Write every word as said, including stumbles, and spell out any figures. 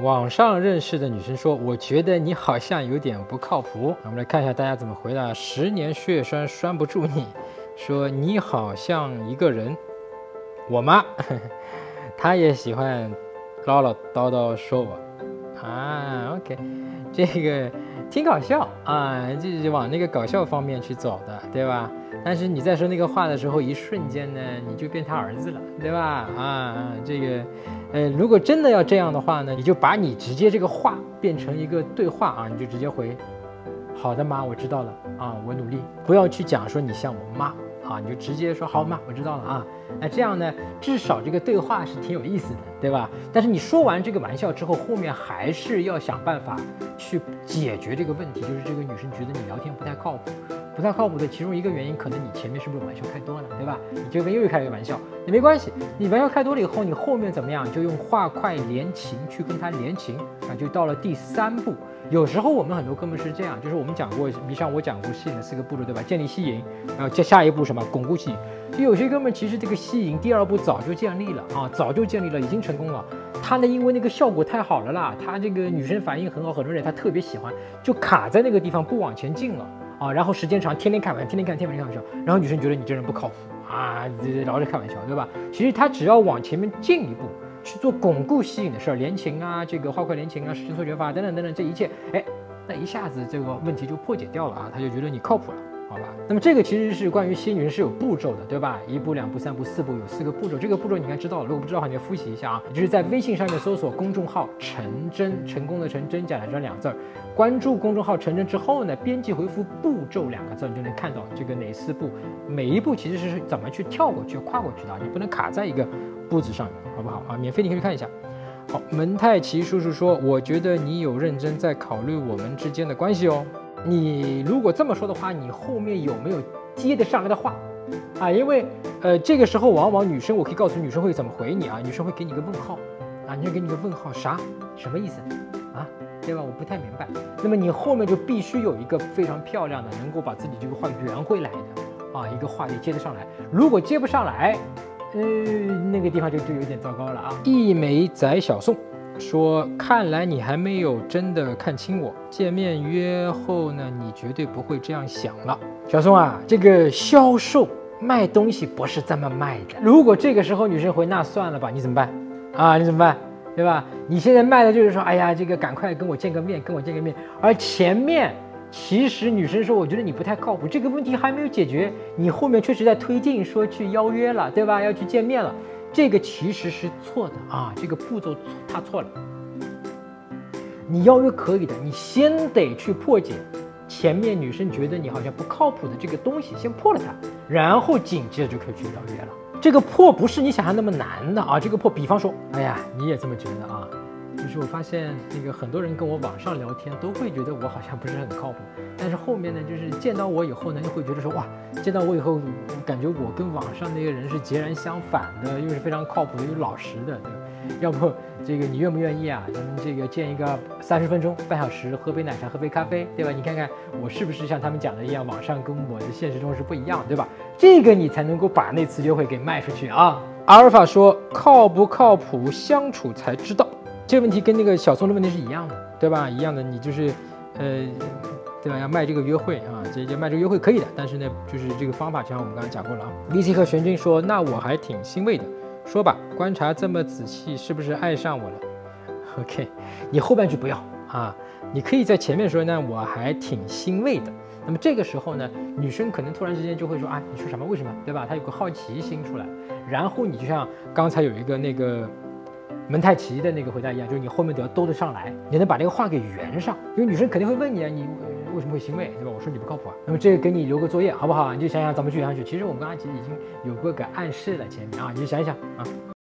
网上认识的女生说：“我觉得你好像有点不靠谱。”我们来看一下大家怎么回答。十年血栓拴不住你，说你好像一个人。我妈，她也喜欢唠唠叨叨说我。啊 ，OK， 这个挺搞笑啊，就是往那个搞笑方面去走的，对吧？但是你在说那个话的时候，一瞬间呢，你就变他儿子了，对吧？啊啊，这个，呃，如果真的要这样的话呢，你就把你直接这个话变成一个对话啊，你就直接回，好的妈，我知道了啊，我努力，不要去讲说你像我妈啊，你就直接说好妈，我知道了啊。那这样呢，至少这个对话是挺有意思的，对吧？但是你说完这个玩笑之后，后面还是要想办法去解决这个问题，就是这个女生觉得你聊天不太靠谱。不太靠谱的其中一个原因，可能你前面是不是玩笑开多了，对吧？你这边又开了一个玩笑，也没关系，你玩笑开多了以后，你后面怎么样？就用话快连情去跟他连情啊，就到了第三步。有时候我们很多哥们是这样，就是我们讲过，你像我讲过吸引的四个步骤，对吧？建立吸引，然后接下一步什么？巩固吸引。就有些哥们其实这个吸引第二步早就建立了啊，早就建立了，已经成功了。他呢，因为那个效果太好了啦，他这个女生反应很好，很多人他特别喜欢，就卡在那个地方不往前进了。啊，然后时间长，天天开玩笑，天天看，天天开玩笑，然后女生觉得你这人不靠谱啊，老是开玩笑，对吧？其实他只要往前面进一步去做巩固吸引的事儿，连情啊，这个话快连情啊，时间错觉法等等等等，这一切，哎，那一下子这个问题就破解掉了啊，他就觉得你靠谱了。好吧，那么这个其实是关于吸引女人是有步骤的，对吧？一步、两步、三步、四步，有四个步骤。这个步骤你应该知道了，如果不知道的话，你要复习一下啊。就是在微信上面搜索公众号“陈真”，成功的陈，真假的真两字儿。关注公众号“陈真”之后呢，编辑回复“步骤”两个字，你就能看到这个哪四步，每一步其实是怎么去跳过去、跨过去的，你不能卡在一个步子上面，好不好啊？免费你可以去看一下。好，蒙太奇叔叔说，我觉得你有认真在考虑我们之间的关系哦。你如果这么说的话，你后面有没有接得上来的话啊？因为呃，这个时候往往女生，我可以告诉女生会怎么回你啊？女生会给你个问号啊，女生给你个问号，啥？什么意思啊？对吧？我不太明白。那么你后面就必须有一个非常漂亮的，能够把自己这个话圆回来的啊，一个话得接得上来。如果接不上来，呃，那个地方就就有点糟糕了啊。一枚宰小宋说，看来你还没有真的看清我。见面约后呢，你绝对不会这样想了。小宋啊，这个销售卖东西不是这么卖的。如果这个时候女生回那算了吧，你怎么办啊？你怎么办？对吧？你现在卖的就是说，哎呀，这个赶快跟我见个面，跟我见个面。而前面其实女生说，我觉得你不太靠谱，这个问题还没有解决，你后面确实在推进，说去邀约了，对吧？要去见面了。这个其实是错的啊，这个步骤他错了。你邀约可以的，你先得去破解前面女生觉得你好像不靠谱的这个东西，先破了它，然后紧接着就可以去邀约了。这个破不是你想象那么难的啊，这个破，比方说，哎呀，你也这么觉得啊？就是我发现那个很多人跟我网上聊天都会觉得我好像不是很靠谱，但是后面呢，就是见到我以后呢，就会觉得说哇，见到我以后，感觉我跟网上那个人是截然相反的，又是非常靠谱的，又老实的，对吧？要不这个你愿不愿意啊？咱们这个见一个三十分钟、半小时，喝杯奶茶，喝杯咖啡，对吧？你看看我是不是像他们讲的一样，网上跟我的现实中是不一样，对吧？这个你才能够把那次约会给卖出去啊。阿尔法说，靠不靠谱相处才知道。这个问题跟那个小宋的问题是一样的，对吧？一样的，你就是，呃，对吧？要卖这个约会啊，这就卖这个约会可以的，但是呢，就是这个方法，就像我们刚刚讲过了啊。V C 和玄君说，那我还挺欣慰的。说吧，观察这么仔细，是不是爱上我了 ？OK， 你后半句不要啊，你可以在前面说，那我还挺欣慰的。那么这个时候呢，女生可能突然之间就会说啊，你说什么？为什么？对吧？她有个好奇心出来，然后你就像刚才有一个那个蒙太奇的那个回答一样，就是你后面得要兜得上来，你能把这个话给圆上。因为女生肯定会问你啊，你为什么会欣慰，对吧？我说你不靠谱啊。那么这个给你留个作业，好不好？你就想想怎么去圆上去。其实我们刚刚其实已经有过个暗示了前面啊，你就想一想啊。